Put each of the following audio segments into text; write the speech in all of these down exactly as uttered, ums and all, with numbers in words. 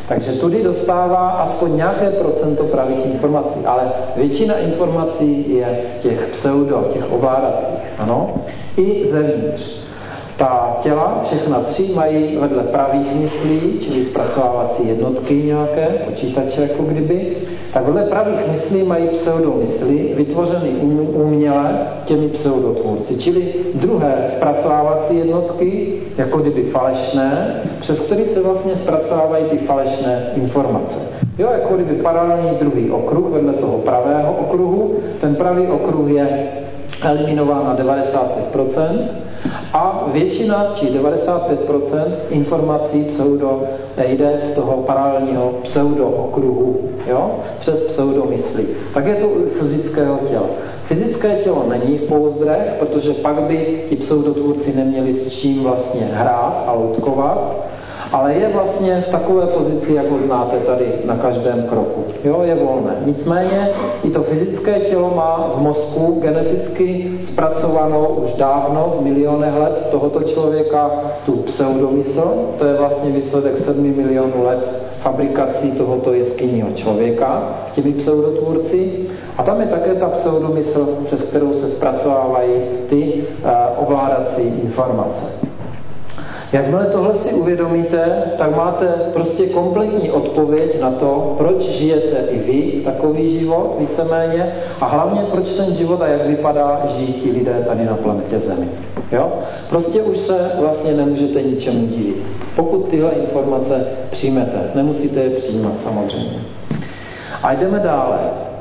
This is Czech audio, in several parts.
Takže tudy dostává aspoň nějaké procento pravých informací, ale většina informací je těch pseudo, těch ovládacích, ano, i zevnitř. Ta těla, všechna tři, mají vedle pravých myslí, čili zpracovávací jednotky nějaké, počítače jako kdyby, tak vedle pravých myslí mají pseudomysly, vytvořeny uměle těmi pseudotvůrci, čili druhé zpracovávací jednotky, jako kdyby falešné, přes které se vlastně zpracovávají ty falešné informace. Jo, jako kdyby paralelní druhý okruh vedle toho pravého okruhu, ten pravý okruh je eliminován na devadesát pět procent a většina, či devadesát pět procent informací pseudo jde z toho paralelního pseudo okruhu, jo, přes pseudomysly. Tak je to u fyzického těla. Fyzické tělo není v pouzdrech, protože pak by ti pseudotvůrci neměli s čím vlastně hrát a loutkovat, ale je vlastně v takové pozici, jako znáte tady na každém kroku. Jo, je volné. Nicméně i to fyzické tělo má v mozku geneticky zpracovanou už dávno, v milionech let tohoto člověka, tu pseudomysl. To je vlastně výsledek sedmi milionů let fabrikací tohoto jeskynního člověka, těmi pseudotvůrci. A tam je také ta pseudomysl, přes kterou se zpracovávají ty uh, ovládací informace. Jakmile tohle si uvědomíte, tak máte prostě kompletní odpověď na to, proč žijete i vy takový život, víceméně, a hlavně proč ten život a jak vypadá žijí ti lidé tady na planetě Zemi. Jo? Prostě už se vlastně nemůžete ničemu divit. Pokud tyhle informace přijmete, nemusíte je přijímat samozřejmě. A jdeme dále.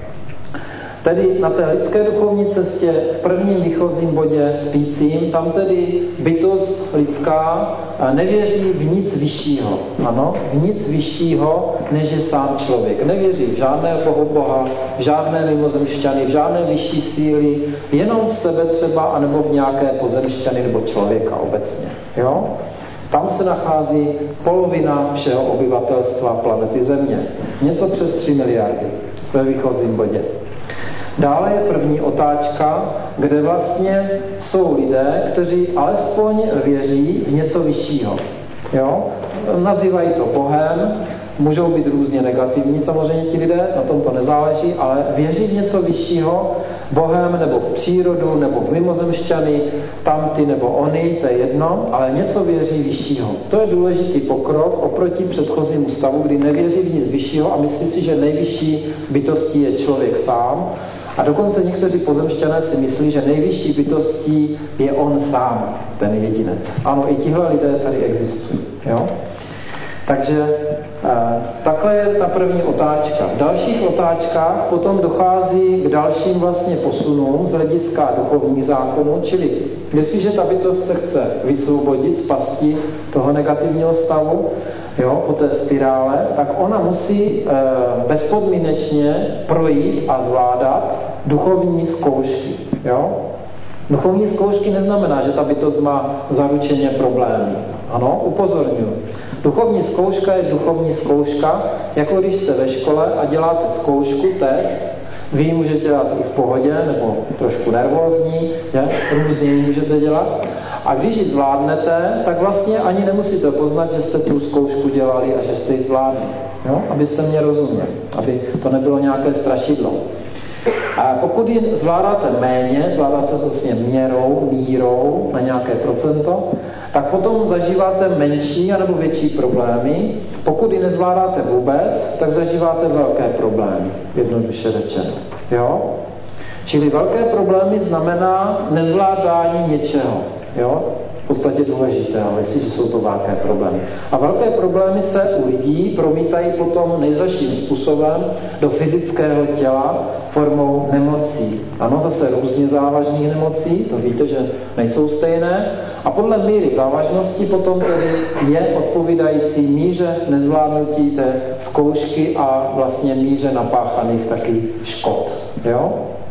Tedy na té lidské duchovní cestě v prvním výchozím bodě spícím, tam tedy bytost lidská nevěří v nic vyššího. Ano, v nic vyššího, než je sám člověk. Nevěří v žádného bohu boha, v žádné mimozemšťany, v žádné vyšší síly, jenom v sebe třeba, anebo v nějaké pozemšťany nebo člověka obecně. Jo? Tam se nachází polovina všeho obyvatelstva planety Země. Něco přes tři miliardy ve výchozím bodě. Dále je první otáčka, kde vlastně jsou lidé, kteří alespoň věří v něco vyššího. Jo? Nazývají to Bohem, můžou být různě negativní samozřejmě ti lidé, na tom to nezáleží, ale věří v něco vyššího, Bohem nebo v přírodu nebo v mimozemšťany, tamty nebo oni, to je jedno, ale něco věří vyššího. To je důležitý pokrok oproti předchozímu stavu, kdy nevěří v nic vyššího a myslí si, že nejvyšší bytostí je člověk sám. A dokonce někteří pozemšťané si myslí, že nejvyšší bytostí je on sám, ten jedinec. Ano, i tihle lidé tady existují. Jo? Takže eh, takhle je ta první otáčka. V dalších otáčkách potom dochází k dalším vlastně posunům z hlediska duchovních zákonů, čili jestliže ta bytost se chce vysvobodit z pasti toho negativního stavu, jo, po té spirále, tak ona musí e, bezpodmínečně projít a zvládat duchovní zkoušky. Jo? Duchovní zkoušky neznamená, že ta bytost má zaručeně problémy. Ano, upozorňuji. Duchovní zkouška je duchovní zkouška, jako když jste ve škole a děláte zkoušku, test, vy ji můžete dělat i v pohodě, nebo trošku nervózní, že? Různě ji můžete dělat. A když ji zvládnete, tak vlastně ani nemusíte poznat, že jste tu zkoušku dělali a že jste ji zvládli. Jo? Abyste mě rozuměli, aby to nebylo nějaké strašidlo. A pokud ji zvládáte méně, zvládá se to vlastně měrou, mírou na nějaké procento, tak potom zažíváte menší anebo větší problémy. Pokud ji nezvládáte vůbec, tak zažíváte velké problémy, jednoduše řečeno. Jo? Čili velké problémy znamená nezvládání něčeho. Jo? V podstatě důležité, ale jestliže jsou to velké problémy. A velké problémy se u lidí promítají potom nejzaším způsobem do fyzického těla formou nemocí. Ano, zase různě závažných nemocí, to víte, že nejsou stejné. A podle míry závažnosti potom tedy je odpovídající míře nezvládnutí té zkoušky a vlastně míře napáchaných taky škod. Jo?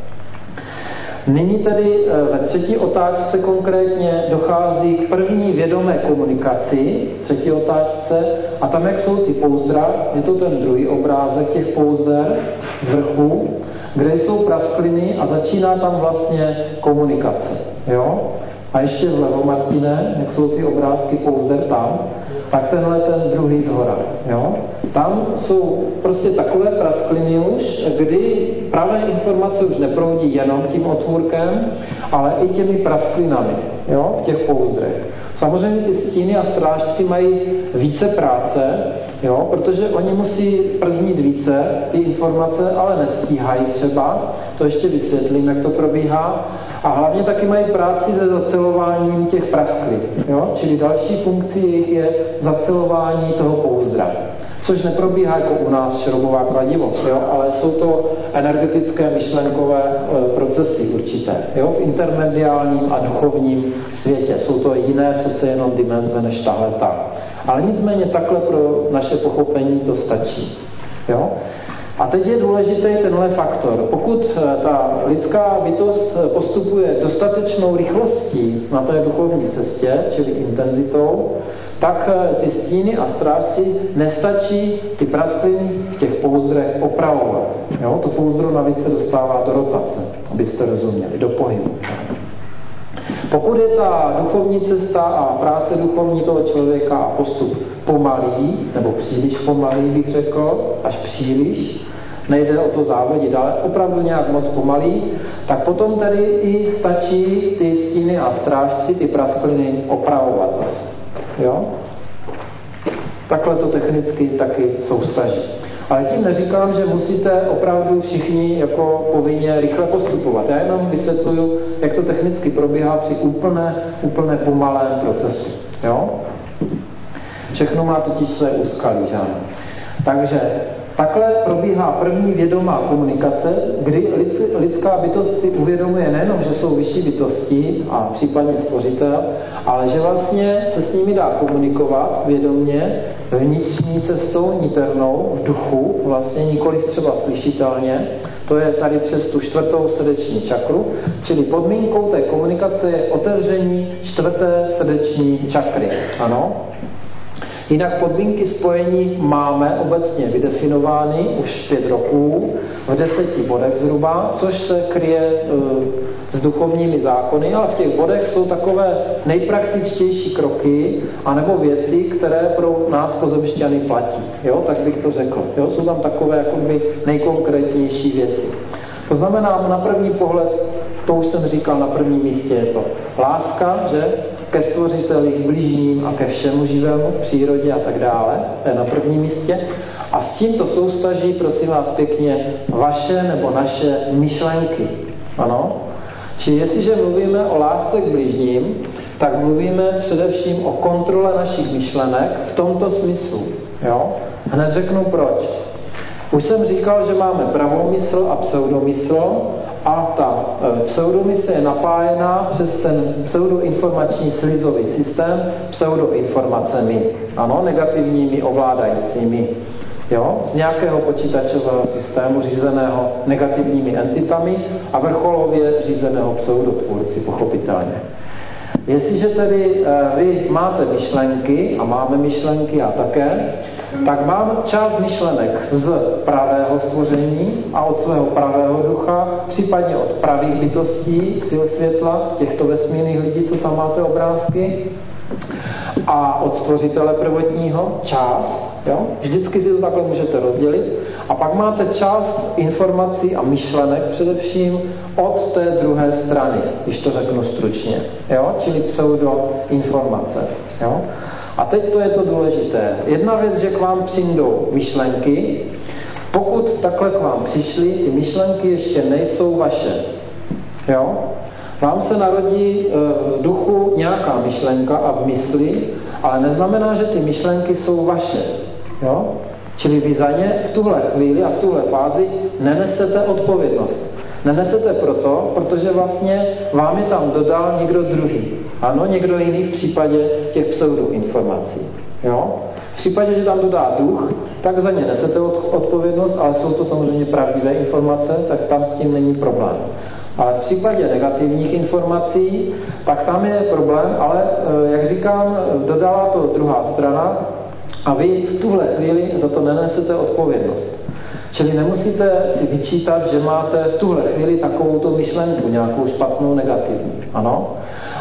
Nyní tedy ve třetí otázce konkrétně dochází k první vědomé komunikaci, třetí otázce, a tam, jak jsou ty pouzdra, je to ten druhý obrázek těch pouzder z vrchu, kde jsou praskliny a začíná tam vlastně komunikace. Jo? A ještě vlevo, Martine, jak jsou ty obrázky pouzder tam. tak tenhle ten druhý zhora. Jo? Tam jsou prostě takové praskliny už, kdy pravé informace už neproudí jenom tím otvůrkem, ale i těmi prasklinami, jo? V těch pouzdrech. Samozřejmě ty stíny a strážci mají více práce, jo? Protože oni musí prznit více ty informace, ale nestíhají třeba. To ještě vysvětlím, jak to probíhá. A hlavně taky mají práci se zacelováním těch prasklin. Jo? Čili další funkcí jejich je zacelování toho pouzdra. Což neprobíhá jako u nás šroubová kladivo, jo? Ale jsou to energetické myšlenkové e, procesy určité. Jo? V intermediálním a duchovním světě. Jsou to jiné přece jenom dimenze než tahle ta. Ale nicméně takhle pro naše pochopení to stačí. Jo? A teď je důležitý tenhle faktor. Pokud ta lidská bytost postupuje dostatečnou rychlostí na té duchovní cestě, čili intenzitou, tak ty stíny a strážci nestačí ty praskliny v těch pouzdrech opravovat. Jo? To pouzdro navíc se dostává do rotace, abyste rozuměli, do pohybu. Pokud je ta duchovní cesta a práce duchovní toho člověka a postup pomalý, nebo příliš pomalý bych řekl, až příliš, nejde o to závodit, ale opravdu nějak moc pomalý, tak potom tady i stačí ty stíny a strážci, ty praskliny opravovat zase. Jo? Takhle to technicky taky soustaží. Ale tím neříkám, že musíte opravdu všichni jako povinně rychle postupovat. Já jenom vysvětluju, jak to technicky probíhá při úplné, úplné pomalém procesu. Jo? Všechno má totiž své úskalí, že ano. Takže takhle probíhá první vědomá komunikace, kdy lidská bytost si uvědomuje nejenom, že jsou vyšší bytosti a případně stvořitel, ale že vlastně se s nimi dá komunikovat vědomě vnitřní cestou, niternou, v duchu, vlastně nikoliv třeba slyšitelně. To je tady přes tu čtvrtou srdeční čakru, čili podmínkou té komunikace je otevření čtvrté srdeční čakry. Ano? Jinak podmínky spojení máme obecně vydefinovány už pět roků v deseti bodech zhruba, což se kryje e, s duchovními zákony, ale v těch bodech jsou takové nejpraktičtější kroky anebo věci, které pro nás pozemšťany platí. Jo? Tak bych to řekl. Jo? Jsou tam takové jakoby nejkonkrétnější věci. To znamená, na první pohled, to už jsem říkal, na prvním místě je to láska, že? Ke stvořiteli, k bližním a ke všemu živému, k přírodě a tak dále. To je na prvním místě. A s tímto soustaží, prosím vás pěkně, vaše nebo naše myšlenky. Ano? Čili jestliže mluvíme o lásce k bližním, tak mluvíme především o kontrole našich myšlenek v tomto smyslu. Jo? Hned řeknu proč. Už jsem říkal, že máme pravou mysl a pseudomysl a ta e, pseudomysl je napájená přes ten pseudoinformační slizový systém pseudoinformacemi, ano, negativními ovládajícími. Jo? Z nějakého počítačového systému řízeného negativními entitami a vrcholově řízeného pseudotvůrci, pochopitelně. Jestliže tedy e, vy máte myšlenky, a máme myšlenky a také, tak mám část myšlenek z pravého stvoření a od svého pravého ducha, případně od pravých bytostí, sil světla, těchto vesmírných lidí, co tam máte obrázky, a od stvořitele prvotního část. Jo? Vždycky si to takhle můžete rozdělit. A pak máte část informací a myšlenek především od té druhé strany, když to řeknu stručně. Jo? Čili pseudoinformace. Jo? A teď to je to důležité. Jedna věc, že k vám přijdou myšlenky. Pokud takhle k vám přišly, ty myšlenky ještě nejsou vaše. Jo? Vám se narodí v duchu nějaká myšlenka a v mysli, ale neznamená, že ty myšlenky jsou vaše. Jo? Čili vy za ně v tuhle chvíli a v tuhle fázi nenesete odpovědnost. Nenesete proto, protože vlastně vám je tam dodal někdo druhý. Ano, někdo jiný v případě těch pseudoinformací. Jo? V případě, že tam dodá duch, tak za ně nesete odpovědnost, ale jsou to samozřejmě pravdivé informace, tak tam s tím není problém. Ale v případě negativních informací, tak tam je problém, ale jak říkám, dodala to druhá strana a vy v tuhle chvíli za to nenesete odpovědnost. Čili nemusíte si vyčítat, že máte v tuhle chvíli takovouto myšlenku, nějakou špatnou, negativní. Ano?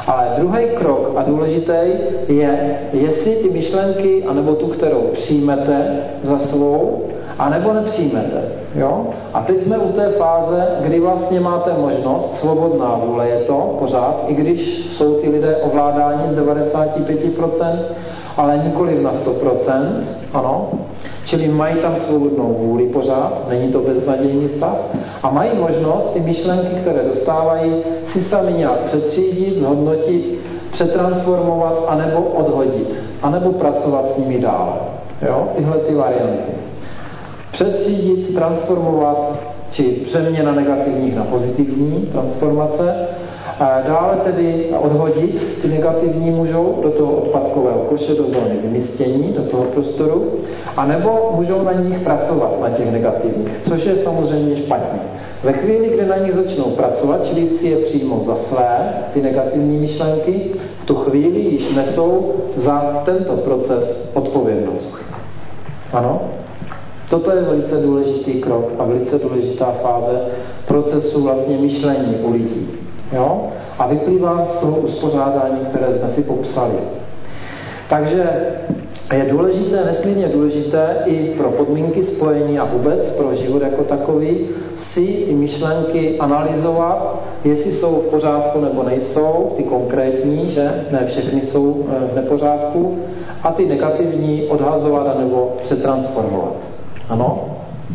Ale druhý krok a důležitý je, jestli ty myšlenky, anebo tu, kterou přijmete za svou, anebo nepřijmete. Jo? A teď jsme u té fáze, kdy vlastně máte možnost, svobodná vůle je to pořád, i když jsou ty lidé ovládáni z devadesát pět procent, ale nikoliv na sto procent, ano, čili mají tam svobodnou vůli pořád, není to beznadějný stav, a mají možnost ty myšlenky, které dostávají, si sami nějak přetřídit, zhodnotit, přetransformovat, anebo odhodit, anebo pracovat s nimi dál. Jo? Tyhle ty varianty. Přetřídit, transformovat, či přeměna negativních na pozitivní transformace. A dále tedy odhodit, ty negativní můžou do toho odpadkového koše, do zóny vymístění, do toho prostoru, anebo můžou na nich pracovat, na těch negativních, což je samozřejmě špatně. Ve chvíli, kdy na nich začnou pracovat, čili si je přijmou za své, ty negativní myšlenky, v tu chvíli již nesou za tento proces odpovědnost. Ano? Toto je velice důležitý krok a velice důležitá fáze procesu vlastně myšlení u lidí. Jo? A vyplývá z toho uspořádání, které jsme si popsali. Takže je důležité, nesmírně důležité i pro podmínky spojení a vůbec pro život jako takový si ty myšlenky analyzovat, jestli jsou v pořádku nebo nejsou, ty konkrétní, že ne všechny jsou v nepořádku, a ty negativní odhazovat nebo přetransformovat. Ano?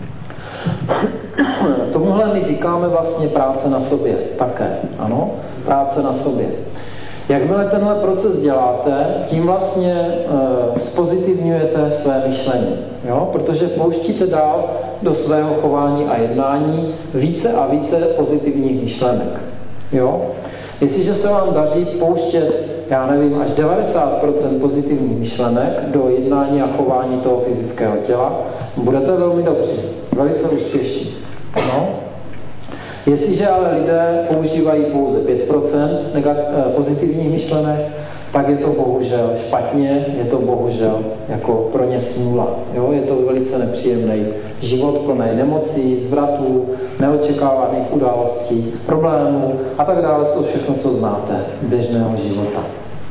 Tomuhle my říkáme vlastně práce na sobě také. Ano? Práce na sobě. Jakmile tenhle proces děláte, tím vlastně e, zpozitivňujete své myšlení. Jo? Protože pouštíte dál do svého chování a jednání více a více pozitivních myšlenek. Jo? Jestliže se vám daří pouštět, já nevím, až devadesát procent pozitivních myšlenek do jednání a chování toho fyzického těla, budete velmi dobří, velice úspěšní. No? Jestliže ale lidé používají pouze pět procent pozitivních myšlenek, tak je to bohužel špatně, je to bohužel jako pro ně smůla. Jo? Je to velice nepříjemný život plný nemocí, zvratů, neočekávaných událostí, problémů a tak dále, to všechno, co znáte běžného života.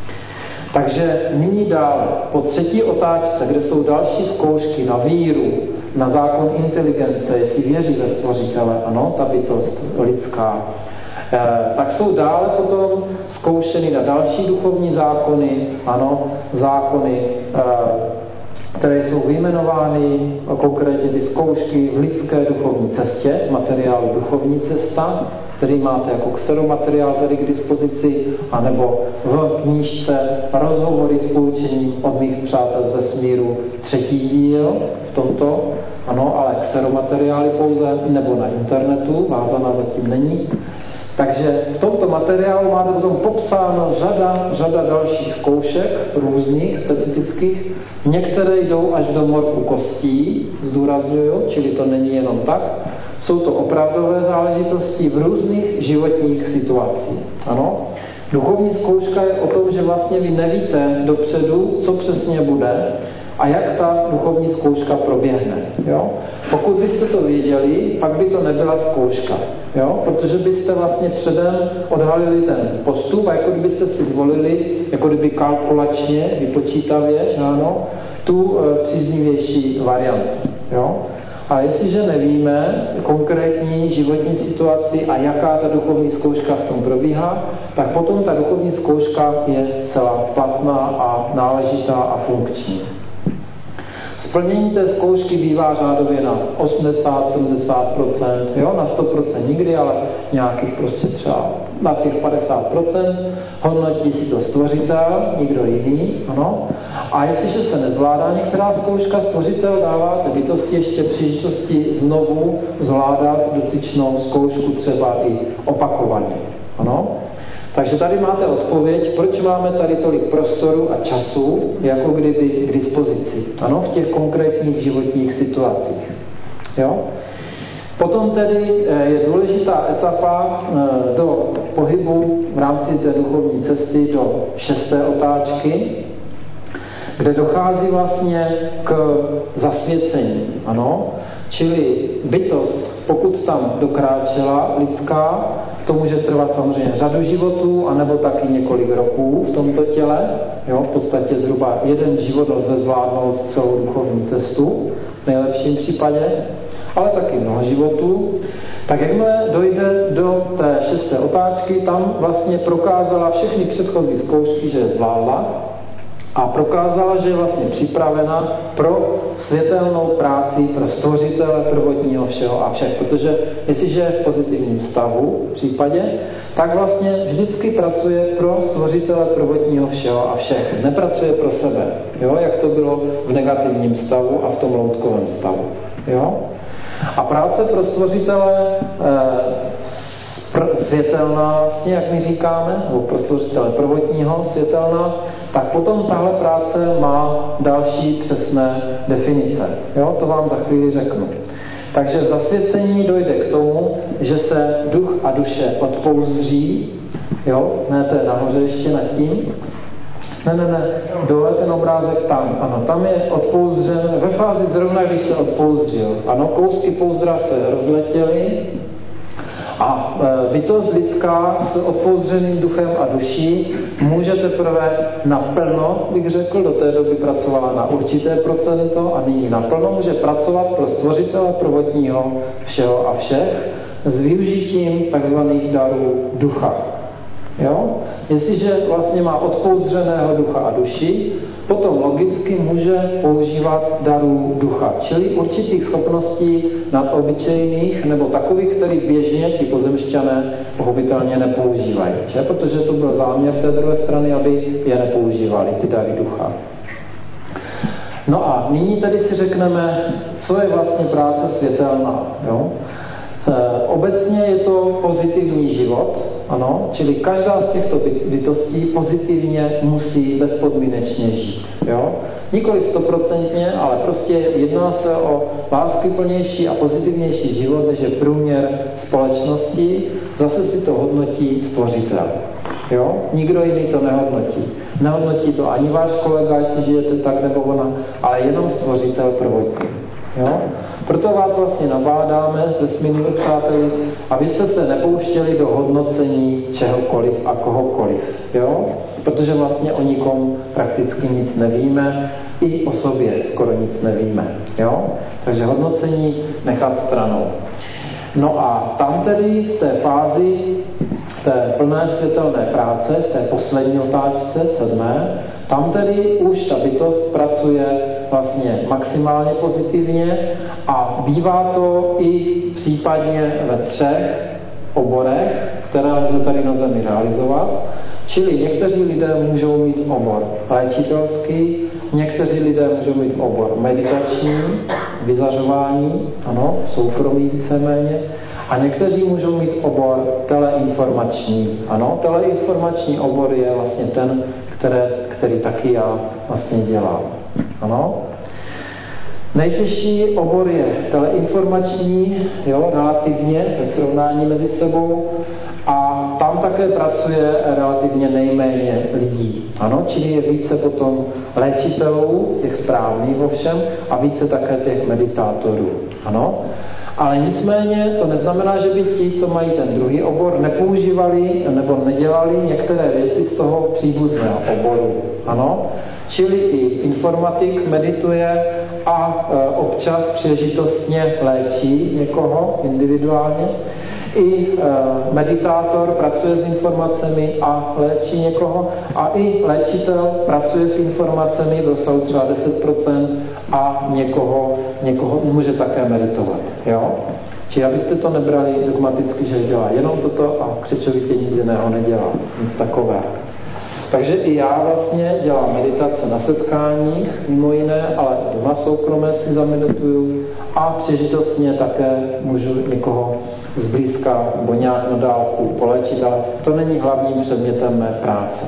Takže nyní dále, po třetí otáčce, kde jsou další zkoušky na víru, na zákon inteligence, jestli věří ve stvořitele, ano, ta bytost lidská, eh, tak jsou dále potom zkoušeny na další duchovní zákony, ano, zákony, eh, které jsou vyjmenovány, konkrétně ty zkoušky v lidské duchovní cestě, materiálu duchovní cesta, který máte jako kseromateriál tady k dispozici, anebo v knížce Rozhovory s poučením od mých přátel z vesmíru, třetí díl v tomto, ano, ale kseromateriály pouze, nebo na internetu, vázaná zatím není. Takže v tomto materiálu máte potom popsáno řada, řada dalších zkoušek, různých, specifických. Některé jdou až do morku kostí, zdůrazňuju, čili to není jenom tak. Jsou to opravdové záležitosti v různých životních situacích. Ano? Duchovní zkouška je o tom, že vlastně vy nevíte dopředu, co přesně bude a jak ta duchovní zkouška proběhne. Jo? Pokud byste to věděli, pak by to nebyla zkouška. Jo? Protože byste vlastně předem odhalili ten postup a jako kdybyste si zvolili, jako kdyby kalkulačně, vypočítavě, že ano, tu e, příznivější variantu. Jo? A jestliže nevíme konkrétní životní situaci a jaká ta duchovní zkouška v tom probíhá, tak potom ta duchovní zkouška je zcela platná a náležitá a funkční. Splnění té zkoušky bývá řádově na osmdesát až sedmdesát procent, jo, na sto procent nikdy, ale nějakých prostě třeba na těch padesát procent hodnotí si to stvořitel, nikdo jiný, ano. A jestliže se nezvládá některá zkouška, stvořitel dává té bytosti ještě příležitosti znovu zvládat dotyčnou zkoušku třeba i opakovaně, ano. Takže tady máte odpověď, proč máme tady tolik prostoru a času, jako kdyby k dispozici, ano, v těch konkrétních životních situacích. Jo? Potom tedy je důležitá etapa do pohybu v rámci té duchovní cesty do šesté otáčky, kde dochází vlastně k zasvěcení, ano, čili bytost, pokud tam dokráčela lidská, To může trvat samozřejmě řadu životů, anebo taky několik roků v tomto těle. Jo, v podstatě zhruba jeden život lze zvládnout celou duchovní cestu, v nejlepším případě, ale taky mnoho životů. Tak jakmile dojde do té šesté otáčky, tam vlastně prokázala všechny předchozí zkoušky, že je zvládla a prokázala, že je vlastně připravena pro světelnou práci, pro stvořitele prvotního všeho a všech. Protože jestliže je v pozitivním stavu v případě, tak vlastně vždycky pracuje pro stvořitele prvotního všeho a všech. Nepracuje pro sebe, jo? Jak to bylo v negativním stavu a v tom loutkovém stavu. Jo? A práce pro stvořitele e, světelná, vlastně, jak my říkáme, nebo pro stvořitele prvotního světelná, tak potom tahle práce má další přesné definice. Jo? To vám za chvíli řeknu. Takže v zasvěcení dojde k tomu, že se duch a duše odpouzdří. Jo? Ne, to je nahoře ještě nad tím. Ne, ne, ne, dole ten obrázek tam. Ano, tam je odpouzdřen, ve fázi zrovna, když se odpouzdřil. Ano, kousky pouzdra se rozletěly a e, bytost lidská s odpouzdřeným duchem a duší může teprve naplno, bych řekl, do té doby pracovala na určité procento a nyní naplno může pracovat pro stvořitele prvotního všeho a všech s využitím takzvaných darů ducha. Jo? Jestliže vlastně má odpouzdřeného ducha a duši, potom logicky může používat darů ducha, čili určitých schopností nadobyčejných nebo takových, který běžně ti pozemšťané pochopitelně nepoužívají. Že? Protože to byl záměr té druhé strany, aby je nepoužívali, ty dary ducha. No a nyní tady si řekneme, co je vlastně práce světelná. Jo? Obecně je to pozitivní život, ano, čili každá z těchto bytostí pozitivně musí bezpodmínečně žít. Jo? Nikoliv stoprocentně, ale prostě jedná se o láskyplnější a pozitivnější život, než je průměr společnosti. Zase si to hodnotí stvořitel. Jo? Nikdo jiný to nehodnotí. Nehodnotí to ani váš kolega, jestli žijete tak nebo ona, ale jenom stvořitel prvotní. Jo? Proto vás vlastně nabádáme se svými přáteli, abyste se nepouštěli do hodnocení čehokoliv a kohokoliv. Jo? Protože vlastně o nikom prakticky nic nevíme, i o sobě skoro nic nevíme. Jo? Takže hodnocení nechat stranou. No a tam tedy v té fázi té plné světelné práce, v té poslední otáčce, sedmé, tam tedy už ta bytost pracuje vlastně maximálně pozitivně a bývá to i případně ve třech oborech, které lze tady na Zemi realizovat. Čili někteří lidé můžou mít obor léčitelský, někteří lidé můžou mít obor meditační, vyzařování, ano, soukromí víceméně, a někteří můžou mít obor teleinformační. Ano, teleinformační obor je vlastně ten, které, který taky já vlastně dělám. Ano. Nejtěžší obor je teleinformační, jo, relativně ve srovnání mezi sebou, a tam také pracuje relativně nejméně lidí. Ano, čili je více potom léčitelů, těch správných ovšem, a více také těch meditátorů. Ano. Ale nicméně to neznamená, že by ti, co mají ten druhý obor, nepoužívali nebo nedělali některé věci z toho příbuzného oboru. Ano? Čili i informatik medituje a e, občas příležitostně léčí někoho individuálně. I e, meditátor pracuje s informacemi a léčí někoho. A i léčitel pracuje s informacemi v rozsahu třeba deset procent a někoho, někoho může také meditovat. Jo? Či abyste to nebrali dogmaticky, že dělá jenom toto a křečovitě nic jiného nedělá. Nic takového. Takže i já vlastně dělám meditace na setkáních, mimo jiné, ale doma soukromé si zamedituju a příležitostně také můžu někoho zblízka nebo nějak na dálku poléčit, ale to není hlavním předmětem mé práce.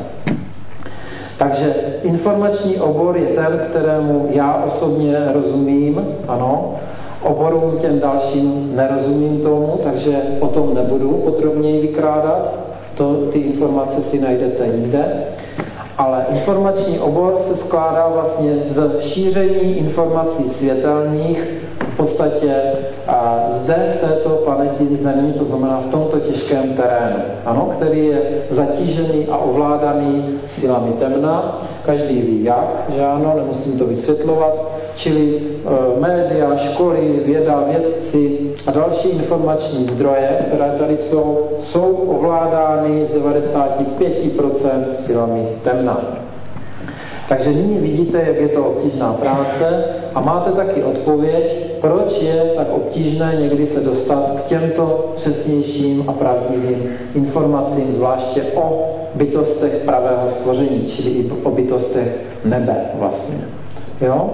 Takže informační obor je ten, kterému já osobně rozumím, ano, oborům těm dalším nerozumím tomu, takže o tom nebudu podrobněji vykládat, to, ty informace si najdete jinde. Ale informační obor se skládá vlastně z šíření informací světelných v podstatě a zde v této planetě Zemi, to znamená v tomto těžkém terénu, ano, který je zatížený a ovládaný silami temna. Každý ví jak, že ano, nemusím to vysvětlovat, čili e, média, školy, věda, vědci a další informační zdroje, které tady jsou, jsou ovládány z devadesát pět procent silami temna. Takže nyní vidíte, jak je to obtížná práce a máte taky odpověď, proč je tak obtížné někdy se dostat k těmto přesnějším a pravdivým informacím, zvláště o bytostech pravého stvoření, čili i o bytostech nebe vlastně. Jo?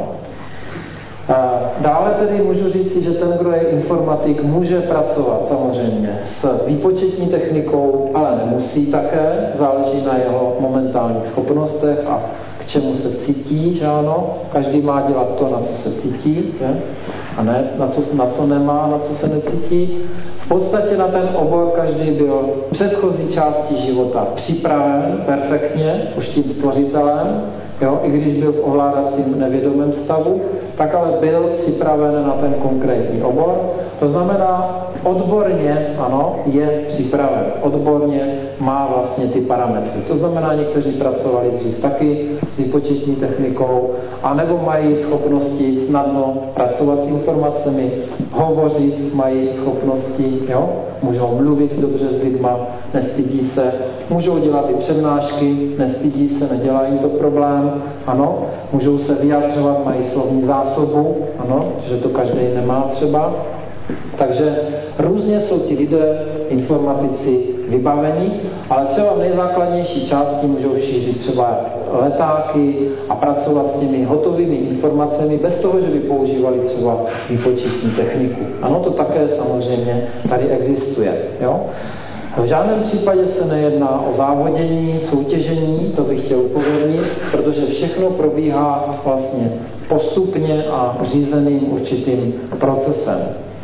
Dále tedy můžu říct, že ten, kdo je informatik, může pracovat samozřejmě s výpočetní technikou, ale nemusí také, záleží na jeho momentálních schopnostech a k čemu se cítí, že ano, každý má dělat to, na co se cítí, že? A ne na co, na co nemá, na co se necítí. V podstatě na ten obor každý byl v předchozí části života připraven perfektně, už tím stvořitelem, jo? I když byl v ovládacím nevědomém stavu, tak ale byl připraven na ten konkrétní obor. To znamená, odborně, ano, je připraven. Odborně má vlastně ty parametry. To znamená, někteří pracovali dřív taky s výpočetní technikou, anebo mají schopnosti snadno pracovat s informacemi, hovořit, mají schopnosti, jo? Můžou mluvit dobře s lidma, nestydí se, můžou dělat i přednášky, nestydí se, nedělají to problém, ano, můžou se vyjadřovat, mají slovní zásobu, ano, že to každý nemá třeba. Takže různě jsou ti lidé, informatici, vybavení, ale třeba v nejzákladnější části můžou šířit třeba letáky a pracovat s těmi hotovými informacemi bez toho, že by používali třeba výpočetní techniku. Ano, to také samozřejmě tady existuje. Jo? V žádném případě se nejedná o závodění, soutěžení, to bych chtěl upozornit, protože všechno probíhá vlastně postupně a řízeným určitým procesem.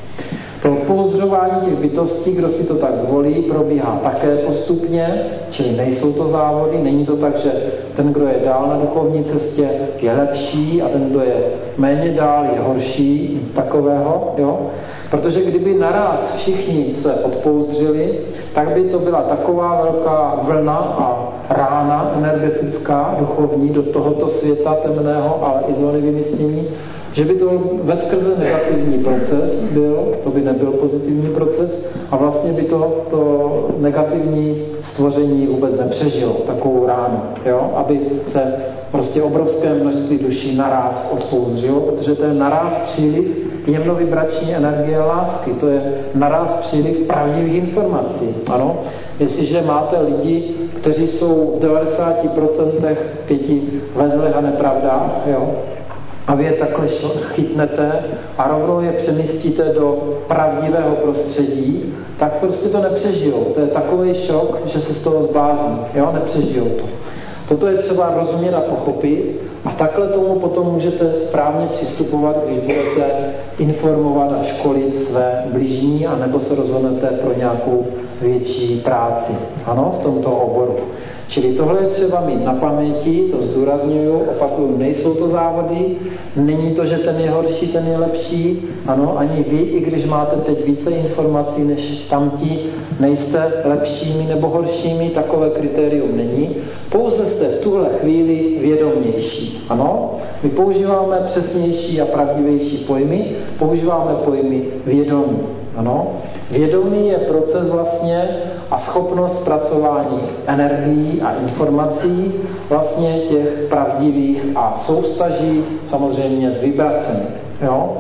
To pouzdřování těch bytostí, kdo si to tak zvolí, probíhá také postupně, čili nejsou to závody, není to tak, že ten, kdo je dál na duchovní cestě, je lepší a ten, kdo je méně dál, je horší, nic takového, jo? Protože kdyby naraz všichni se odpouzdřili, tak by to byla taková velká vlna a rána energetická, duchovní do tohoto světa temného, ale i zóny vymístění, že by to veskrze negativní proces byl, to by nebyl pozitivní proces a vlastně by to, to negativní stvoření vůbec nepřežilo, takovou ránu, jo? Aby se prostě obrovské množství duší naráz odpouzdřilo, protože to je naráz příliv jemnovibrační energie lásky, to je naráz příliv pravdivých informací. Ano? Jestliže máte lidi, kteří jsou v devadesáti procentech pěti vezlech a nepravdách, jo? A vy je takhle chytnete a rovnou je přemístíte do pravdivého prostředí, tak prostě to nepřežijou. To je takový šok, že se z toho zblázní. Jo, nepřežijou to. Toto je třeba rozumět a pochopit a takhle tomu potom můžete správně přistupovat, když budete informovat a školit své bližní, anebo se rozhodnete pro nějakou větší práci. Ano, v tomto oboru. Čili tohle je třeba mít na paměti, to zdůrazňuju, opakuju, nejsou to závody, není to, že ten je horší, ten je lepší, ano, ani vy, i když máte teď více informací než tamti, nejste lepšími nebo horšími, takové kritérium není, pouze jste v tuhle chvíli vědomější, ano, my používáme přesnější a pravdivější pojmy, používáme pojmy vědomí, ano, vědomí je proces vlastně a schopnost zpracování energií a informací vlastně těch pravdivých a souvztaží samozřejmě s vibracemi. Jo?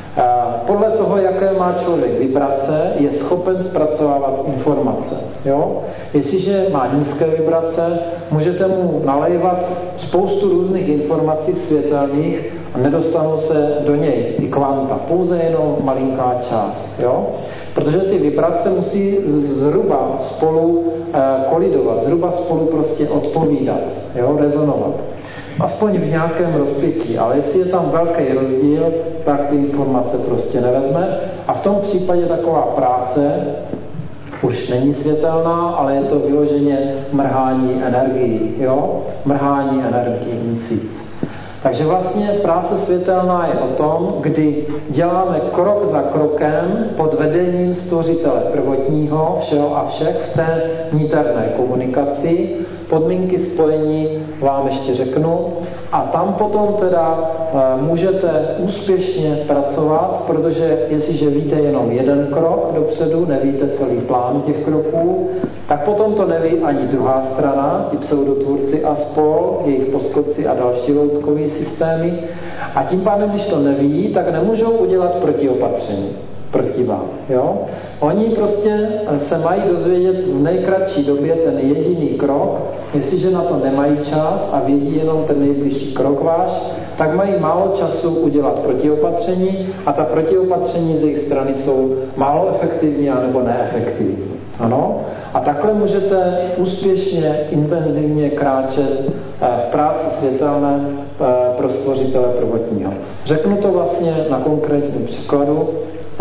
Podle toho, jaké má člověk vibrace, je schopen zpracovávat informace. Jo? Jestliže má nízké vibrace, můžete mu nalévat spoustu různých informací světelných a nedostanou se do něj i kvanta, pouze jenom malinká část. Jo? Protože ty vibrace musí zhruba spolu eh, kolidovat, zhruba spolu prostě odpovídat, jo? Rezonovat. Aspoň v nějakém rozpětí, ale jestli je tam velký rozdíl, tak ty informace prostě nevezme. A v tom případě taková práce už není světelná, ale je to vyloženě mrhání energií, jo? Mrhání energií, nic víc. Takže vlastně práce světelná je o tom, kdy děláme krok za krokem pod vedením stvořitele prvotního, všeho a všech v té niterné komunikaci. Podmínky spojení vám ještě řeknu. A tam potom teda e, můžete úspěšně pracovat, protože jestliže víte jenom jeden krok dopředu, nevíte celý plán těch kroků, tak potom to neví ani druhá strana, ti pseudotvůrci a spol, jejich poskoci a další loutkový systémy. A tím pádem, když to neví, tak nemůžou udělat protiopatření proti vám. Jo? Oni prostě se mají dozvědět v nejkratší době ten jediný krok. Jestliže na to nemají čas a vědí jenom ten nejbližší krok váš, tak mají málo času udělat protiopatření a ta protiopatření z jejich strany jsou málo efektivní anebo neefektivní. Ano? A takhle můžete úspěšně, intenzivně kráčet v práci světelné pro stvořitele prvotního. Řeknu to vlastně na konkrétním příkladu.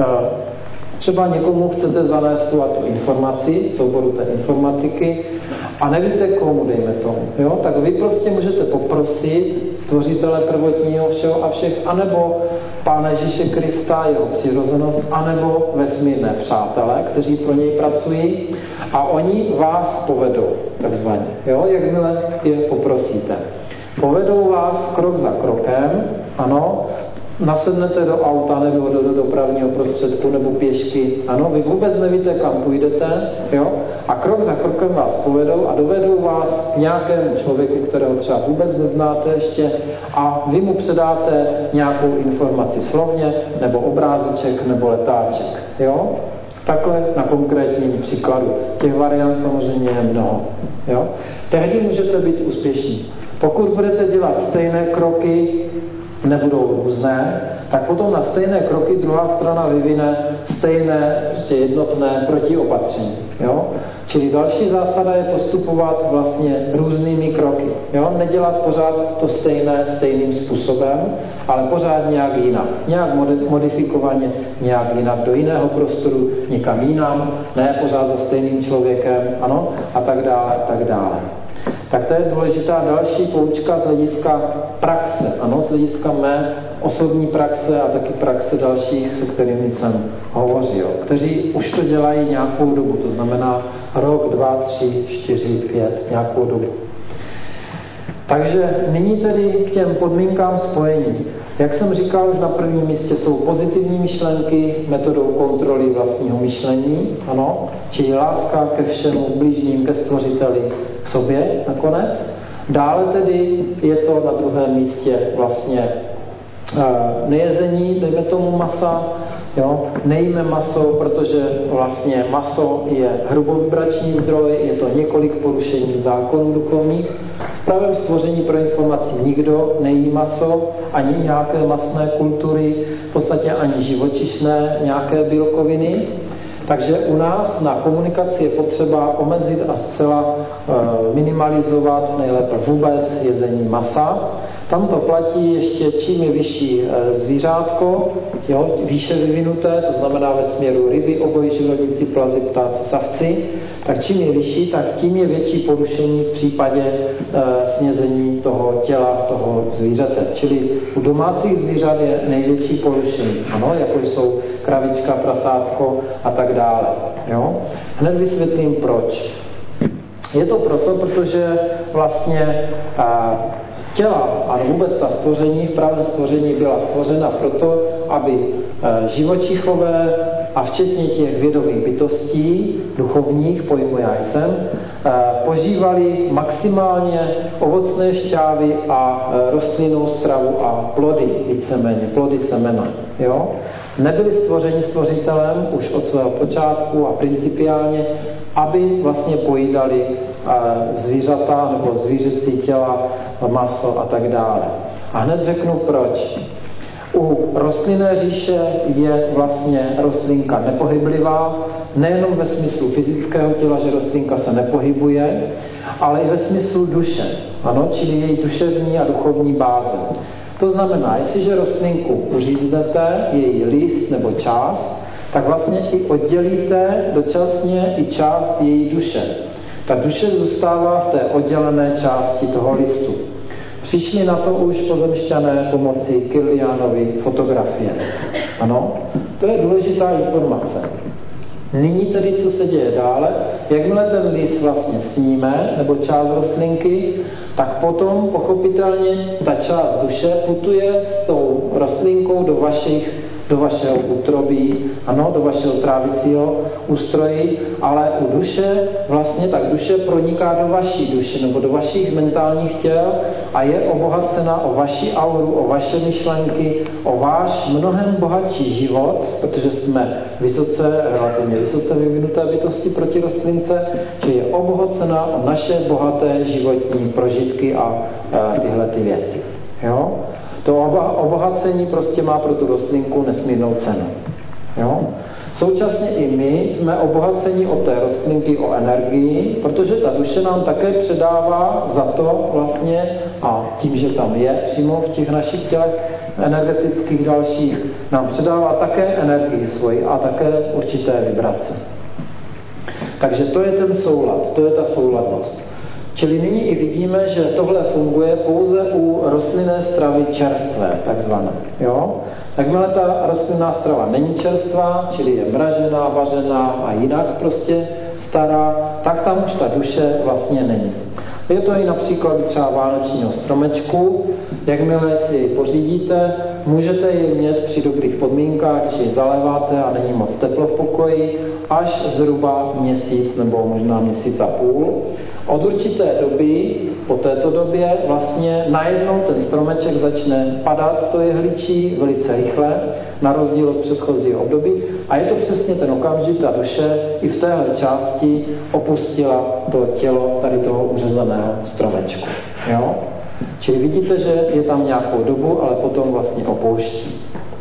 Třeba někomu chcete zanést tu a tu informaci z oboru té informatiky a nevíte komu, dejme tomu. Jo? Tak vy prostě můžete poprosit stvořitele prvotního všeho a všech, anebo Pána Ježíše Krista, jeho přirozenost, anebo vesmírné přátelé, kteří pro něj pracují a oni vás povedou, takzvaně. Jo? Jakmile je poprosíte. Povedou vás krok za krokem, ano, nasednete do auta nebo do, do dopravního prostředku nebo pěšky, ano, vy vůbec nevíte, kam půjdete, jo, a krok za krokem vás povedou a dovedou vás k nějakému člověku, kterého třeba vůbec neznáte ještě a vy mu předáte nějakou informaci slovně, nebo obrázeček, nebo letáček, jo. Takhle na konkrétním příkladu. Těch variant samozřejmě je mnoho, jo. Tehdy můžete být úspěšní. Pokud budete dělat stejné kroky, nebudou různé, tak potom na stejné kroky druhá strana vyvine stejné, prostě jednotné protiopatření. Jo? Čili další zásada je postupovat vlastně různými kroky. Jo? Nedělat pořád to stejné stejným způsobem, ale pořád nějak jinak. Nějak modifikovaně, nějak jinak do jiného prostoru, někam jinam, ne pořád za stejným člověkem, ano, a tak dále, a tak dále. Tak to je důležitá další poučka z hlediska praxe, ano, z hlediska mé osobní praxe a taky praxe dalších, se kterými jsem hovořil, kteří už to dělají nějakou dobu, to znamená rok, dva, tři, čtyři, pět, nějakou dobu. Takže nyní tedy k těm podmínkám spojení. Jak jsem říkal, už na prvním místě jsou pozitivní myšlenky metodou kontroly vlastního myšlení, ano, čili láska ke všemu blížním, ke stvořiteli, k sobě nakonec. Dále tedy je to na druhém místě vlastně nejezení, dejme tomu masa, jo? Nejíme maso, protože vlastně maso je hrubovibrační zdroj, je to několik porušení zákonů duchovních. V pravém stvoření pro informaci nikdo nejí maso, ani nějaké masné kultury, v podstatě ani živočišné nějaké bílkoviny. Takže u nás na komunikaci je potřeba omezit a zcela minimalizovat, nejlépe vůbec, jezení masa. Tam to platí ještě, čím je vyšší zvířátko, jo, výše vyvinuté, to znamená ve směru ryby, obojživelníci, plazy, ptáci, savci, tak čím je vyšší, tak tím je větší porušení v případě e, snězení toho těla, toho zvířete. Čili u domácích zvířat je největší porušení, ano, jako jsou kravička, prasátko a tak dále. Jo. Hned vysvětlím proč. Je to proto, protože vlastně a, těla a vůbec ta stvoření, v pravém stvoření byla stvořena proto, aby e, živočichové a včetně těch vědomých bytostí, duchovních, pojmu já jsem, e, požívali maximálně ovocné šťávy a e, rostlinnou stravu a plody, víceméně, plody semena. Jo? Nebyli stvořeni stvořitelem už od svého počátku a principiálně, aby vlastně pojídali zvířata nebo zvířecí těla, maso a tak dále. A hned řeknu proč. U rostlinné říše je vlastně rostlinka nepohyblivá, nejenom ve smyslu fyzického těla, že rostlinka se nepohybuje, ale i ve smyslu duše, ano, čili její duševní a duchovní báze. To znamená, jestliže rostlinku uříznete, její list nebo část, tak vlastně i oddělíte dočasně i část její duše. Ta duše zůstává v té oddělené části toho listu. Přišli na to už pozemšťané pomocí Kirlianovy fotografie. Ano, to je důležitá informace. Nyní tedy, co se děje dále, jakmile ten list vlastně sníme, nebo část rostlinky, tak potom pochopitelně ta část duše putuje s tou rostlinkou do vašich do vašeho útrobí, ano, do vašeho trávicího ústrojí, ale u duše vlastně tak duše proniká do vaší duše nebo do vašich mentálních těl a je obohacena o vaši auru, o vaše myšlenky, o váš mnohem bohatší život, protože jsme vysoce, relativně vysoce vyvinuté bytosti proti rostlince, že je obohacena o naše bohaté životní prožitky a e, tyhle ty věci. Jo? To obohacení prostě má pro tu rostlinku nesmírnou cenu. Jo? Současně i my jsme obohaceni od té rostlinky o energii, protože ta duše nám také předává za to vlastně, a tím, že tam je přímo v těch našich tělech energetických dalších, nám předává také energii svoji a také určité vibrace. Takže to je ten soulad, to je ta souladnost. Čili nyní i vidíme, že tohle funguje pouze u rostlinné stravy čerstvé, takzvané. Jo? Jakmile ta rostlinná strava není čerstvá, čili je mražená, vařená a jinak prostě stará, tak tam už ta duše vlastně není. Je to i například třeba vánočního stromečku. Jakmile si ji pořídíte, můžete ji mít při dobrých podmínkách, když ji zaléváte a není moc teplo v pokoji, až zhruba měsíc nebo možná měsíc a půl. Od určité doby, po této době, vlastně najednou ten stromeček začne padat, to jehličí, velice rychle, na rozdíl od předchozího období. A je to přesně ten okamžik, ta duše i v téhle části opustila to tělo tady toho uřezaného stromečku. Jo? Čili vidíte, že je tam nějakou dobu, ale potom vlastně opouští.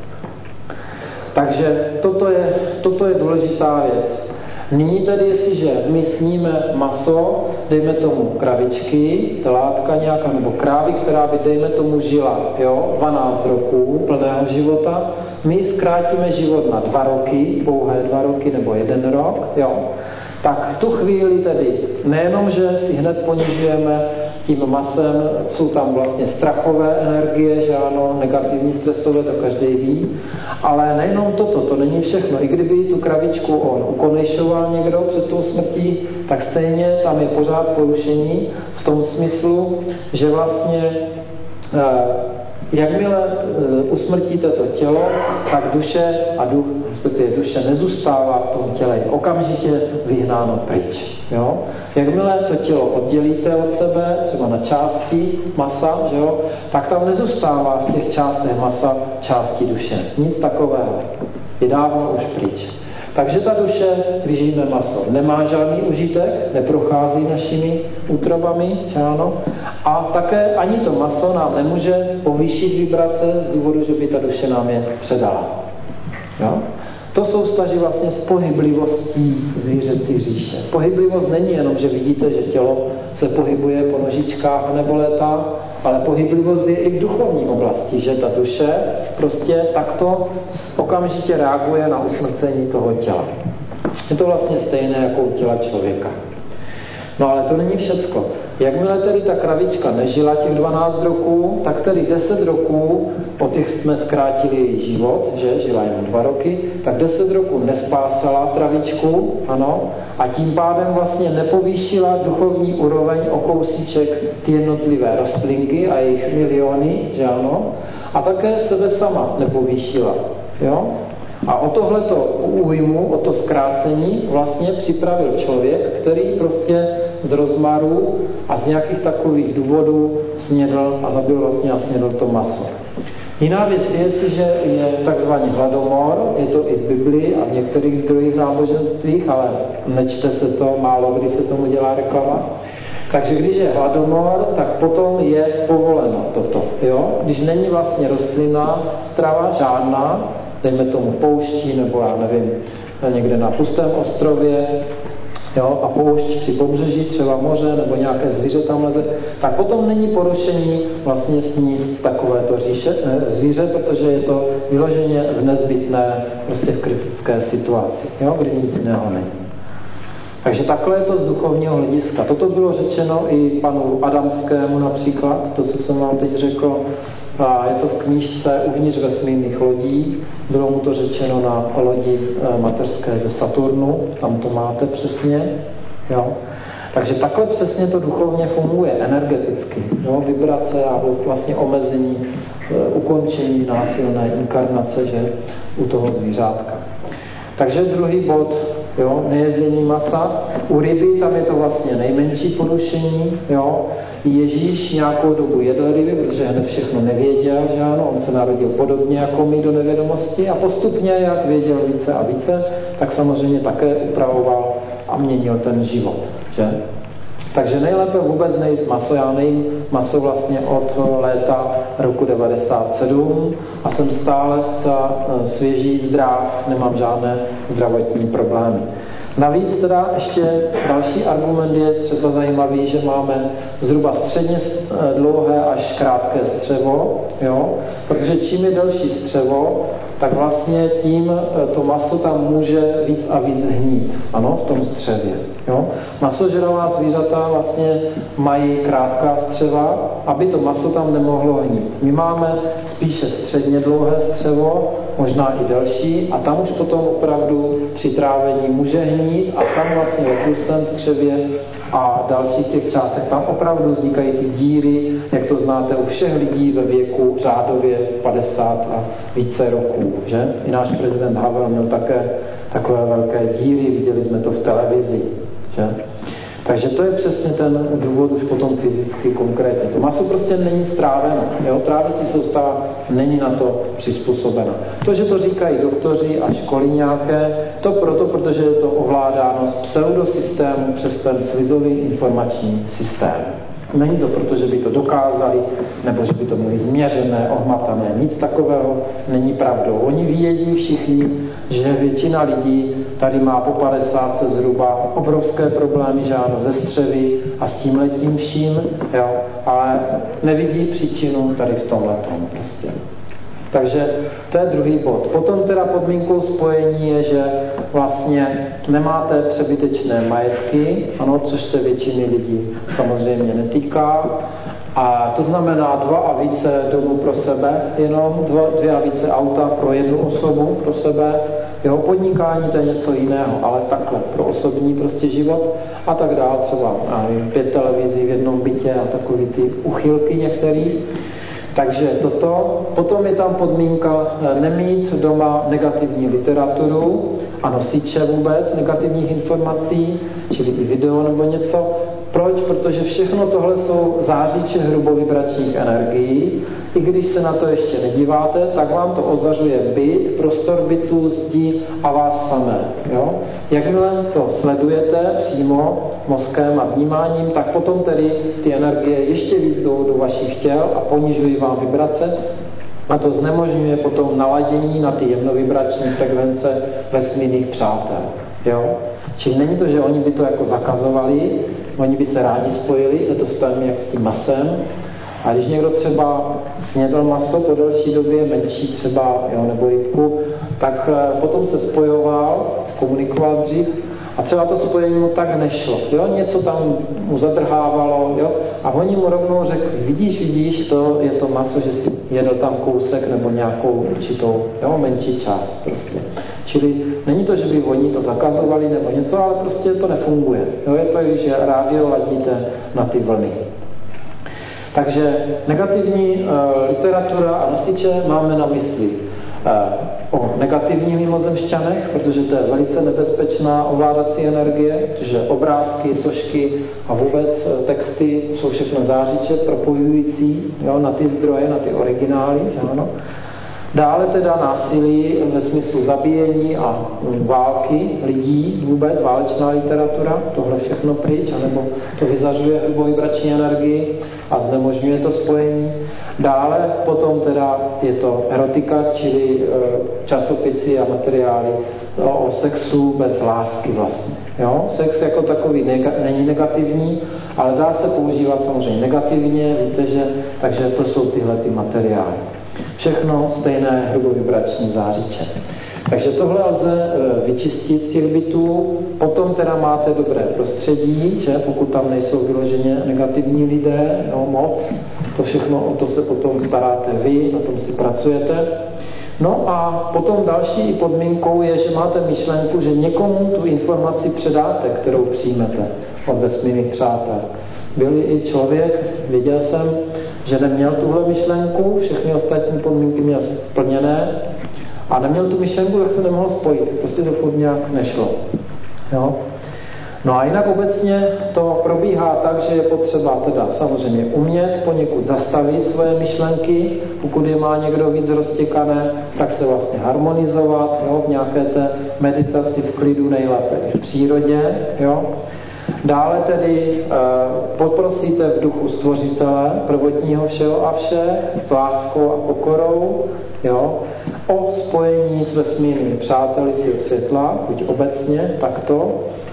Takže toto je, toto je důležitá věc. Nyní tedy, jestliže my sníme maso, dejme tomu kravičky, telátka nějaká, nebo krávy, která by, dejme tomu, žila jo, dvanáct roků plného života, my zkrátíme život na dva roky, pouhé dva roky nebo jeden rok, jo, tak v tu chvíli tedy nejenom, že si hned ponižujeme tím masem, jsou tam vlastně strachové energie, že ano, negativní stresové, to každý ví, ale nejenom toto, to není všechno. I kdyby tu kravičku on ukonejšoval někdo před tou smrtí, tak stejně tam je pořád porušení v tom smyslu, že vlastně jakmile usmrtíte to tělo, tak duše a duch, respektive duše nezůstává v tom těle, je okamžitě vyhnáno pryč. Jo? Jakmile to tělo oddělíte od sebe, třeba na části masa, že jo, tak tam nezůstává v těch částech masa části duše. Nic takového. Je dávno už pryč. Takže ta duše, když jíme maso, nemá žádný užitek, neprochází našimi útrobami, že ano? A také ani to maso nám nemůže povýšit vibrace z důvodu, že by ta duše nám je předala. Jo? To jsou vztahy vlastně s pohyblivostí zvířecí říše. Pohyblivost není jenom, že vidíte, že tělo se pohybuje po nožičkách nebo létá, ale pohyblivost je i v duchovní oblasti, že ta duše prostě takto okamžitě reaguje na usmrcení toho těla. Je to vlastně stejné jako u těla člověka. No ale to není všecko. Jakmile tedy ta kravička nežila těch dvanáct roků, tak tedy deset roků, po těch jsme zkrátili její život, že žila jenom dva roky, tak deset roků nespásala travičku, ano, a tím pádem vlastně nepovýšila duchovní úroveň o kousíček ty jednotlivé rostlinky a jejich miliony, že ano, a také sebe sama nepovýšila, jo. A o tohleto újmu, o to zkrácení vlastně připravil člověk, který prostě z rozmaru a z nějakých takových důvodů snědl a zabil vlastně a snědl to maso. Jiná věc je, že je takzvaný hladomor, je to i v Biblii a v některých zdrojích náboženstvích, ale nečte se to, málo kdy se tomu dělá reklama. Takže když je hladomor, tak potom je povoleno toto. Jo? Když není vlastně rostlinná strava, žádná, dejme tomu pouští, nebo já nevím, někde na pustém ostrově, jo, a poušť při pobřeží, třeba moře nebo nějaké zvíře tam leze, tak potom není porušení vlastně sníst takovéto říše, zvíře, protože je to vyloženě v nezbytné, prostě v kritické situaci, jo, kdy nic jiného není. Takže takhle je to z duchovního hlediska. Toto bylo řečeno i panu Adamskému například, to, co jsem vám teď řekl, a je to v knížce Uvnitř vesmírných lodí, bylo mu to řečeno na lodi mateřské ze Saturnu, tam to máte přesně, jo. Takže takhle přesně to duchovně funguje, energeticky, jo, vibrace a vlastně omezení, ukončení násilné inkarnace, že u toho zvířátka. Takže druhý bod, jo, nejezení masa. U ryby tam je to vlastně nejmenší porušení, jo. Ježíš nějakou dobu jedl ryby, protože hned všechno nevěděl, že ano, on se narodil podobně jako my do nevědomosti a postupně, jak věděl více a více, tak samozřejmě také upravoval a měnil ten život, že? Takže nejlépe vůbec nejíst maso, já nejím maso vlastně od léta roku devadesát sedm a jsem stále zcela svěží, zdrav, nemám žádné zdravotní problémy. Navíc teda ještě další argument je třeba zajímavý, že máme zhruba středně dlouhé až krátké střevo, jo? Protože čím je delší střevo, tak vlastně tím to maso tam může víc a víc hnít, ano, v tom střevě. Jo? Masožerová zvířata vlastně mají krátká střeva, aby to maso tam nemohlo hnít. My máme spíše středně dlouhé střevo, možná i delší, a tam už potom opravdu při trávení může hnít a tam vlastně ve tlustém střevě a dalších těch částech tam opravdu vznikají ty díry, jak to znáte u všech lidí ve věku řádově padesát a více roků, že? I náš prezident Havel měl také takové velké díry, viděli jsme to v televizi, že? Takže to je přesně ten důvod už potom fyzicky konkrétně. To maso prostě není stráveno. Jo? Trávicí soustava není na to přizpůsobena. To, že to říkají doktoři a školy nějaké, to proto, protože je to ovládáno z pseudosystému přes ten slizový informační systém. Není to proto, že by to dokázali, nebo že by to měli změřené, ohmatané. Nic takového není pravdou. Oni vědí všichni, že většina lidí tady má po padesátce zhruba obrovské problémy, že ano, ze střevy a s tímhletím vším, jo, ale nevidí příčinu tady v tomhletom prostě. Takže to je druhý bod. Potom teda podmínkou spojení je, že vlastně nemáte přebytečné majetky, ano, což se většiny lidí samozřejmě netýká. A to znamená dva a více domů pro sebe, jenom dva, dvě a více auta pro jednu osobu, pro sebe. Jeho podnikání to je něco jiného, ale takhle pro osobní prostě život a tak dále, třeba nevím, pět televizí v jednom bytě a takový ty uchylky některý. Takže toto, potom je tam podmínka nemít doma negativní literaturu a nosiče vůbec negativních informací, čili i video nebo něco. Proč? Protože všechno tohle jsou zářiče hrubovibračních energií. I když se na to ještě nedíváte, tak vám to ozařuje byt, prostor bytu, zdi a vás samé. Jo? Jakmile to sledujete přímo mozkem a vnímáním, tak potom tedy ty energie ještě víc jdou do vašich těl a ponižují vám vibrace. A to znemožňuje potom naladění na ty jemnovibrační frekvence vesmírných přátel. Jo? Čili není to, že oni by to jako zakazovali, oni by se rádi spojili, je to stejné jak s tím masem. A když někdo třeba snědl maso po delší době, menší třeba, jo, nebo rybku, tak potom se spojoval, komunikoval dřív a třeba to spojení mu tak nešlo. Jo? Něco tam mu zadrhávalo, jo? A oni mu rovnou řekli, vidíš, vidíš, to je to maso, že si jedl tam kousek nebo nějakou určitou, jo, menší část prostě. Čili není to, že by oni to zakazovali nebo něco, ale prostě to nefunguje. Jo? Je to, že rádio ladíte na ty vlny. Takže negativní e, literatura a nosiče máme na mysli e, o negativních mimozemšťanech, protože to je velice nebezpečná ovládací energie, protože obrázky, sošky a vůbec e, texty jsou všechno zářiče propojující, jo, na ty zdroje, na ty originály. Ano. Dále teda násilí ve smyslu zabíjení a války lidí, vůbec válečná literatura, tohle všechno pryč, anebo to vyzařuje hrubovibrační energii a znemožňuje to spojení. Dále potom teda je to erotika, čili časopisy a materiály o sexu bez lásky vlastně. Jo? Sex jako takový nega, není negativní, ale dá se používat samozřejmě negativně, víte, že, takže to jsou tyhle ty materiály. Všechno stejné hrubovibrační zářiče. Takže tohle lze vyčistit z těch bytů. Potom teda máte dobré prostředí, že pokud tam nejsou vyloženě negativní lidé, no moc, to všechno, o to se potom staráte vy, na tom si pracujete. No a potom další podmínkou je, že máte myšlenku, že někomu tu informaci předáte, kterou přijmete od vesmírných přátel. Byl i člověk, viděl jsem, že neměl tuhle myšlenku, všechny ostatní podmínky měl splněné a neměl tu myšlenku, tak se nemohl spojit. Prostě to furt nějak nešlo. Jo? No a jinak obecně to probíhá tak, že je potřeba teda samozřejmě umět poněkud zastavit svoje myšlenky, pokud je má někdo víc roztěkané, tak se vlastně harmonizovat, jo, v nějaké té meditaci v klidu, nejlépe i v přírodě, jo. Dále tedy e, poprosíte v duchu stvořitele, prvotního všeho a vše, s láskou a pokorou, jo, o spojení s vesmírnými přáteli sil světla, buď obecně, takto,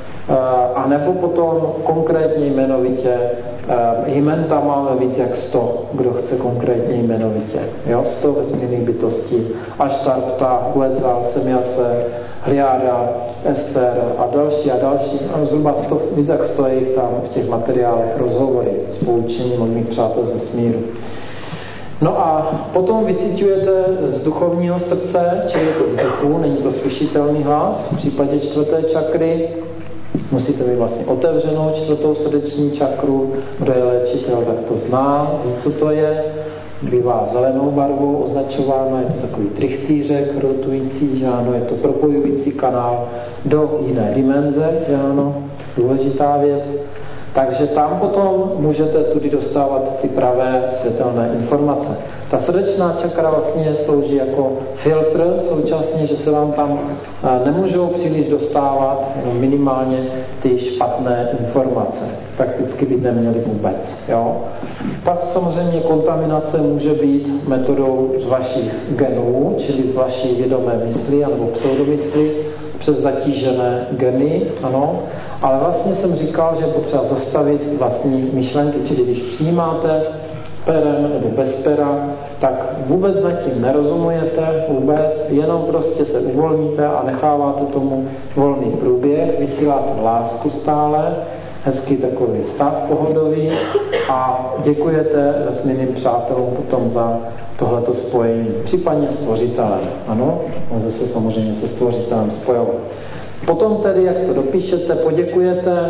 a nebo potom konkrétně jmenovitě, jmen tam máme víc jak sto, kdo chce konkrétně jmenovitě. Jo? sto vesmírných bytostí, Aštarpta, Quetzal, Semjase, Hliáda, Ester a další a další. A zhruba sto, víc jak sto je jich tam v těch materiálech rozhovory s poučením od mých přátel ze smíru. No a potom vycíťujete z duchovního srdce, čili je to v duchu, není to slyšitelný hlas, v případě čtvrté čakry, musíte mít vlastně otevřenou čtvrtou srdeční čakru. Kdo je léčitel, tak to zná, ví, co to je. Bývá zelenou barvou označováno, je to takový trichtýřek rotující, že ano, je to propojující kanál do jiné dimenze, že ano, důležitá věc. Takže tam potom můžete tudy dostávat ty pravé světelné informace. Ta srdečná čakra vlastně slouží jako filtr současně, že se vám tam nemůžou příliš dostávat jenom minimálně ty špatné informace. Prakticky by neměly vůbec. Jo? Pak samozřejmě kontaminace může být metodou z vašich genů, čili z vaší vědomé mysli nebo pseudomysli, přes zatížené geny, ano. Ale vlastně jsem říkal, že je potřeba zastavit vlastní myšlenky, čili když přijímáte perem nebo bez pera, tak vůbec nad tím nerozumujete, vůbec, jenom prostě se uvolníte a necháváte tomu volný průběh, vysíláte lásku stále, hezký takový stav pohodový a děkujete vesmírným přátelům potom za tohleto spojení, případně stvořitelem, ano, může se samozřejmě se stvořitelem spojovat. Potom tedy, jak to dopíšete, poděkujete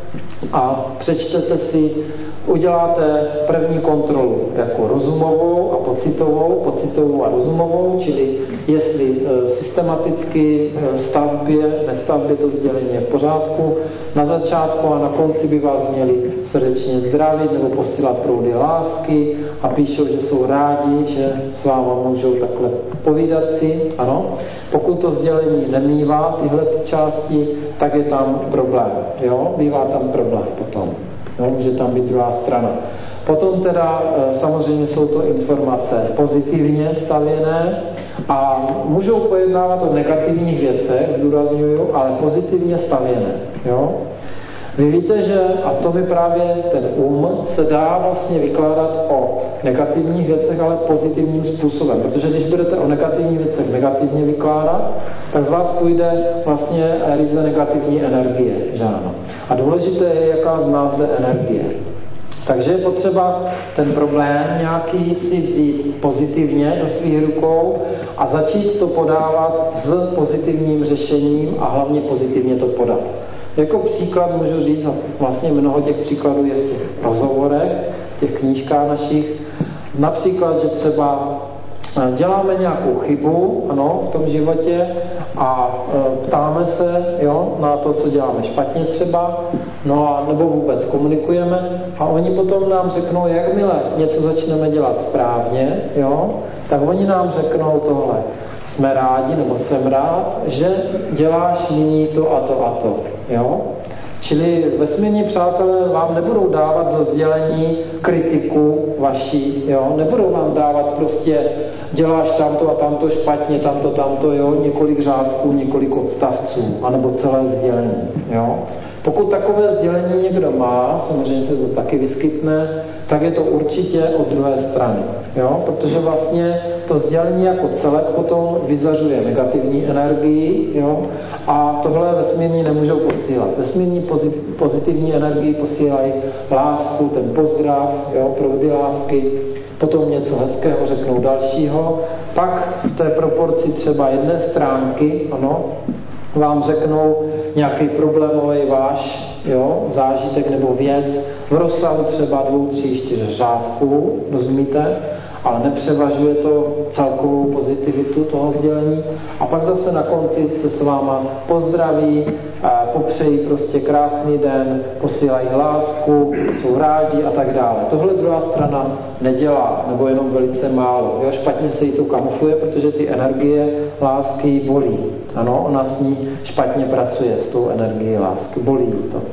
a přečtete si, uděláte první kontrolu jako rozumovou a pocitovou, pocitovou a rozumovou, čili jestli e, systematicky e, stavbě, nestavbě to sdělení je v pořádku. Na začátku a na konci by vás měli srdečně zdravit nebo posílat proudy lásky a píšou, že jsou rádi, že s váma můžou takhle povídat si, ano. Pokud to sdělení nemívá tyhle části, tak je tam problém, jo, bývá tam problém potom. No, může tam být druhá strana. Potom teda samozřejmě jsou to informace pozitivně stavěné a můžou pojednávat o negativních věcech, zdůrazňuju, ale pozitivně stavěné. Jo? Vy víte, že, a to mi právě ten um se dá vlastně vykládat o negativních věcech, ale pozitivním způsobem. Protože když budete o negativních věcech negativně vykládat, tak z vás půjde vlastně ryze negativní energie, že ano. A důležité je, jaká z nás jde energie. Takže je potřeba ten problém nějaký si vzít pozitivně do svých rukou a začít to podávat s pozitivním řešením a hlavně pozitivně to podat. Jako příklad můžu říct, a vlastně mnoho těch příkladů je v těch rozhovorech, v těch knížkách našich, například, že třeba děláme nějakou chybu, ano, v tom životě a e, ptáme se, jo, na to, co děláme špatně třeba, no a nebo vůbec komunikujeme a oni potom nám řeknou, jakmile něco začneme dělat správně, jo, tak oni nám řeknou tohle. Jsme rádi, nebo jsem rád, že děláš nyní to a to a to, jo. Čili vesmírní přátelé vám nebudou dávat do sdělení kritiku vaší, jo? Nebudou vám dávat prostě děláš tamto a tamto špatně, tamto, tamto, jo? Několik řádků, několik odstavců, anebo celé sdělení. Jo? Pokud takové sdělení někdo má, samozřejmě se to taky vyskytne, tak je to určitě od druhé strany. Jo? Protože vlastně to sdělení jako celek potom vyzařuje negativní energii, jo? A tohle vesmírní nemůžou posílat. Vesmírní pozitivní energii posílají lásku, ten pozdrav, jo? Proudy lásky, potom něco hezkého řeknou dalšího, pak v té proporci třeba jedné stránky, ano, vám řeknou nějaký problémový váš, jo, zážitek nebo věc v rozsahu třeba dvou, tří, čtyř řádků, rozumíte? Ale nepřevažuje to celkovou pozitivitu toho sdělení. A pak zase na konci se s váma pozdraví, popřejí prostě krásný den, posílají lásku, jsou rádi a tak dále. Tohle druhá strana nedělá, nebo jenom velice málo. Jo, špatně se jí to kamufluje, protože ty energie lásky jí bolí. Ano, ona s ní špatně pracuje, s tou energií lásky. Bolí jí to.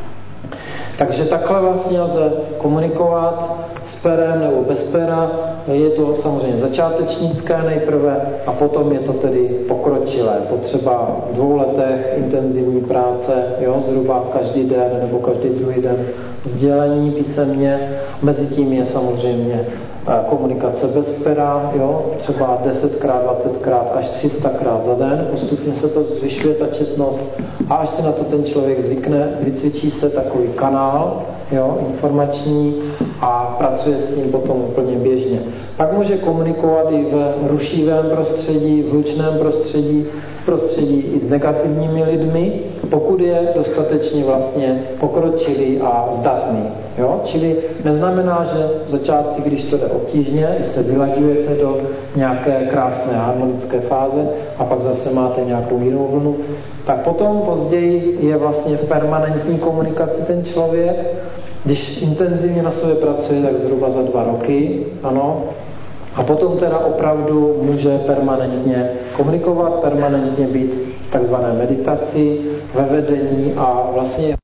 Takže takhle vlastně lze komunikovat s perem nebo bez pera. Je to samozřejmě začátečnické nejprve a potom je to tedy pokročilé. Po třeba dvou letech intenzivní práce, jo, zhruba každý den nebo každý druhý den sdělení písemně. Mezitím je samozřejmě komunikace bez pera, jo, třeba desetkrát, dvacetkrát až tři sta krát za den. Postupně se to zvyšuje, ta četnost. A až si na to ten člověk zvykne, vycvičí se takový kanál, jo, informační a pracuje s tím potom úplně běžně. Pak může komunikovat i v rušivém prostředí, v hlučném prostředí, v prostředí i s negativními lidmi, pokud je dostatečně vlastně pokročilý a zdatný. Jo? Čili neznamená, že v začátci, když to jde obtížně, když se vylaďujete do nějaké krásné harmonické fáze a pak zase máte nějakou jinou vlnu, tak potom později je vlastně v permanentní komunikaci ten člověk. Když intenzivně na sobě pracuje, tak zhruba za dva roky, ano, a potom teda opravdu může permanentně komunikovat, permanentně být v takzvané meditaci, ve vedení a vlastně